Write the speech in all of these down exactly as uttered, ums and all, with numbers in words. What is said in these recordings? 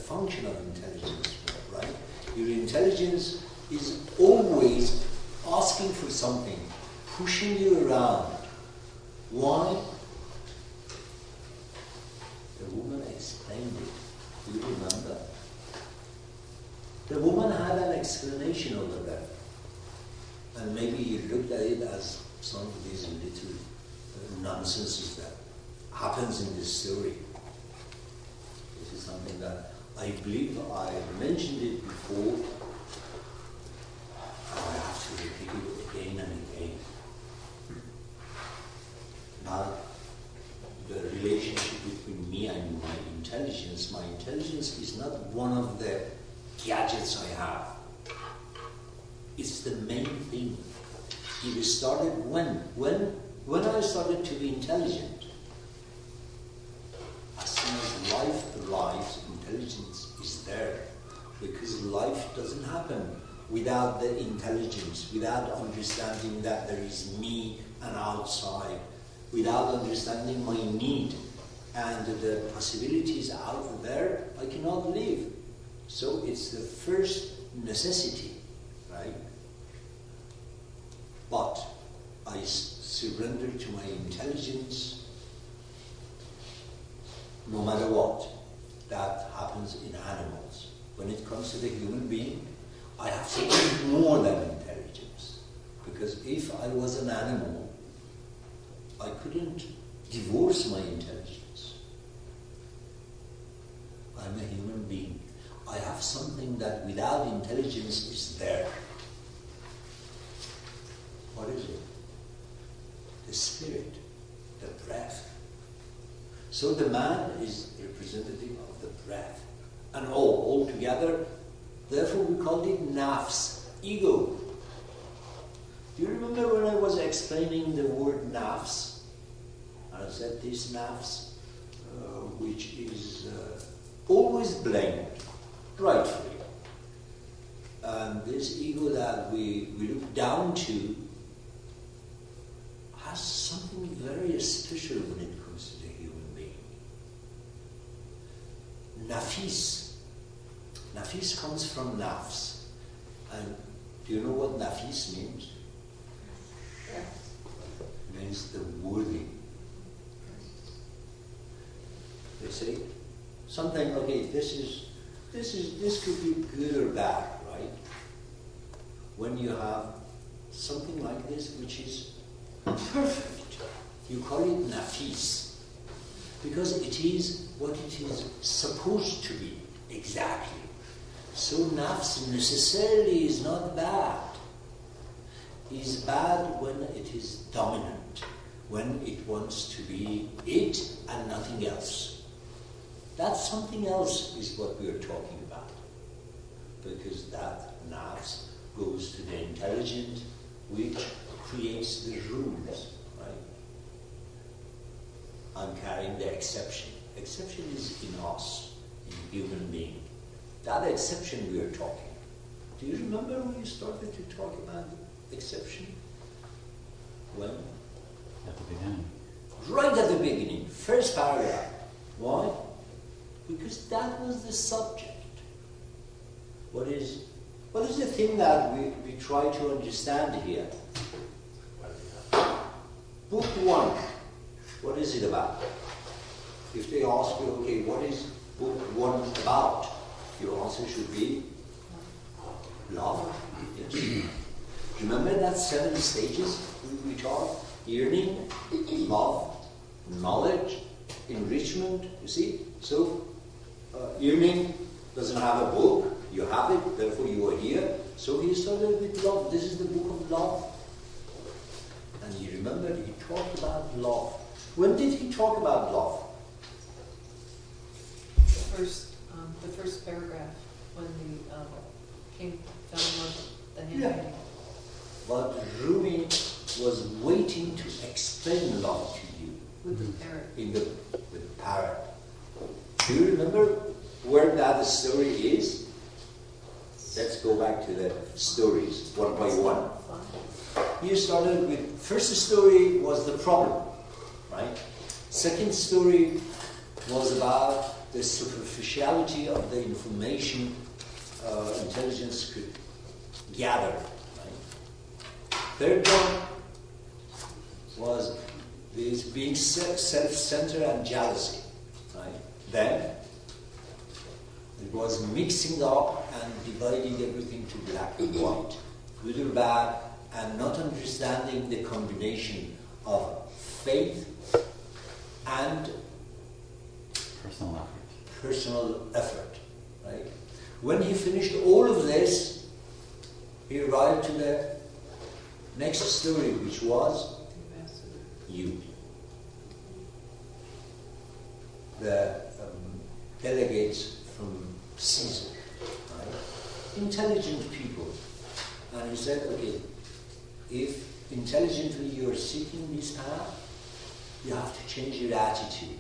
function of intelligence, right? Your intelligence is always asking for something, pushing you around. Why? The woman explained it. Do you remember? The woman had an explanation over there. And maybe you looked at it as some of these little uh, nonsenses that happens in this story. This is something that I believe I mentioned it before. I have to repeat it again and again. Now, the relationship between me and my intelligence, my intelligence is not one of the gadgets I have. It's the main thing. It started when? When, when I started to be intelligent. As soon as life arrives, intelligence is there. Because life doesn't happen without the intelligence, without understanding that there is me and outside, without understanding my need and the possibilities out there, I cannot live. So it's the first necessity, right? But I surrender to my intelligence no matter what. That happens in animals. When it comes to the human being, I have something more than intelligence. Because if I was an animal, I couldn't divorce my intelligence. I'm a human being. I have something that without intelligence is there. What is it? The spirit, the breath. So the man is representative of the breath. And all, all together, therefore we called it nafs, ego. Do you remember when I was explaining the word nafs? I said this nafs, uh, which is uh, always blamed, rightfully. And this ego that we, we look down to has something very special when it comes to the human being. Nafis. Nafis comes from nafs. And do you know what nafis means? It means the worthy. They say something, okay, this is this is this could be good or bad, right? When you have something like this which is perfect, you call it nafis. Because it is what it is supposed to be, exactly. So nafs necessarily is not bad. It is bad when it is dominant, when it wants to be it and nothing else. That something else is what we are talking about. Because that nafs goes to the intelligent, which creates the rules, right? I'm carrying the exception. Exception is in us, in human being. That exception we are talking. Do you remember when you started to talk about exception? When? At the beginning. Right at the beginning, first paragraph. Why? Because that was the subject. What is, what is the thing that we, we try to understand here? Book one. What is it about? If they ask you, okay, what is book one about? Your answer should be love. Yes. Remember that seven stages we, we taught? Yearning, love, knowledge, enrichment. You see? So, uh, yearning doesn't have a book. You have it, therefore you are here. So he started with love. This is the book of love. And you remember he talked about love. When did he talk about love? The first, um, the first paragraph, when the um, king fell in love with the handmaiden. Yeah. But Rumi was waiting to explain love to you. With the parrot. In the, with the parrot. Do you remember where that story is? Let's go back to the stories, one by one. You started with, first story was the problem, right? Second story was about the superficiality of the information uh, intelligence could gather. Right? Third one was this being self-centered and jealousy. Right? Then it was mixing up and dividing everything to black and white, good or bad, and not understanding the combination of faith and Personal effort. personal effort. Right? When he finished all of this, he arrived to the next story, which was you, the um, delegates from Caesar, right? Intelligent people. And he said, okay, if intelligently you are seeking this path, you have to change your attitude.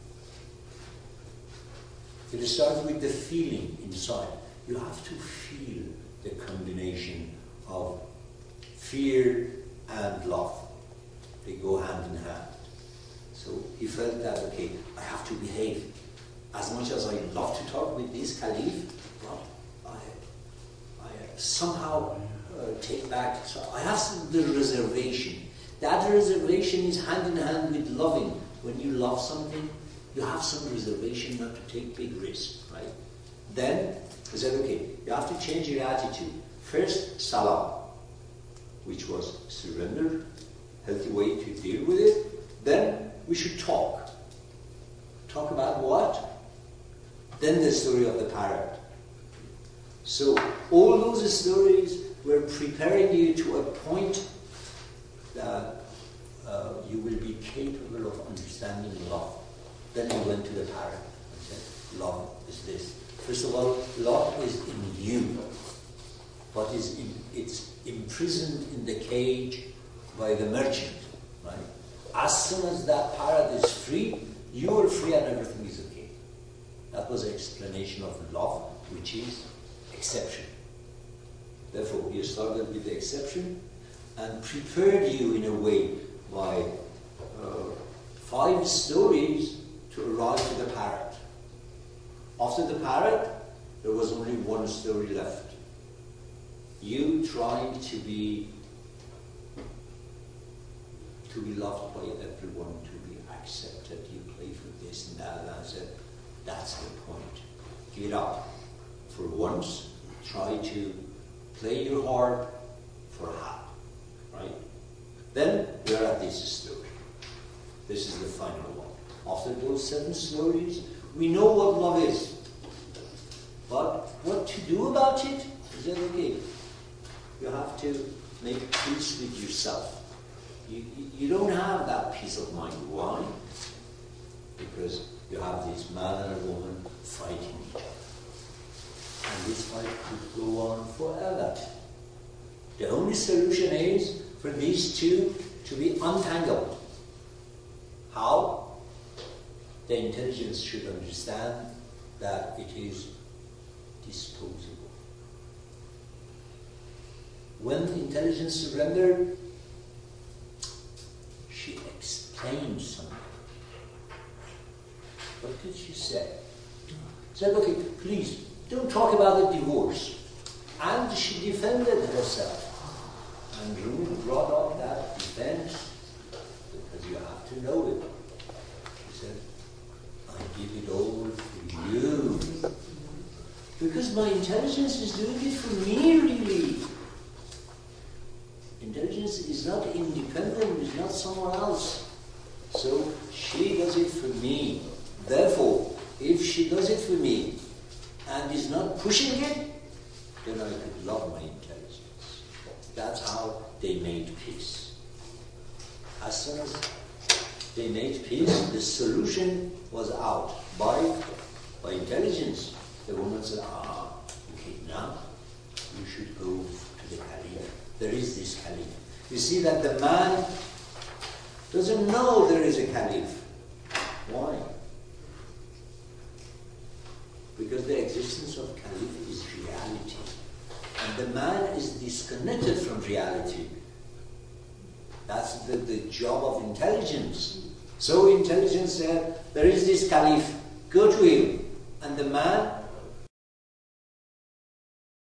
It starts with the feeling inside. You have to feel the combination of fear and love. They go hand in hand. So he felt that, okay, I have to behave. As much as I love to talk with this caliph, but I, I somehow uh, take back. So I have some, the reservation. That reservation is hand in hand with loving. When you love something, you have some reservation not to take big risks, right? Then he said, okay, you have to change your attitude. First, salam, which was surrender, healthy way to deal with it. Then we should talk. Talk about what? Then the story of the parrot. So all those stories were preparing you to a point that uh, you will be capable of understanding love. Then he went to the parrot and said, love is this. First of all, love is in you, but is in, it's imprisoned in the cage by the merchant. Right? As soon as that parrot is free, you are free and everything is okay. That was an explanation of love, which is exception. Therefore, he started with the exception and prepared you in a way by uh, five stories to arrive to the parrot. After the parrot, there was only one story left. You trying to be to be loved by everyone, to be accepted. You play for this and that, and I said, that's the point. Get up. For once, try to play your heart for half. Right? Then we are at this story. This is the final one. After those seven stories, we know what love is. But what to do about it? Is that okay? You have to make peace with yourself. You, you don't have that peace of mind. Why? Because you have this man and a woman fighting each other. And this fight could go on forever. The only solution is for these two to be untangled. How? The intelligence should understand that it is disposable. When intelligence surrendered, she explained something. What did she say? She said, okay, please, don't talk about the divorce. And she defended herself. And Rumi brought up that defense because you have to know it. She said, I give it all for you. Because my intelligence is doing it for me, really. Intelligence is not independent, is not someone else. So she does it for me. Therefore, if she does it for me and is not pushing it, then I could love my intelligence. That's how they made peace. As soon as they made peace, the solution was out by, by intelligence. The woman said, ah, okay, now you should go to the caliph. There is this caliph. You see that the man doesn't know there is a caliph. Why? Because the existence of caliph is reality. And the man is disconnected from reality. That's the, the job of intelligence. So intelligence said, there is this caliph, go to him. and the man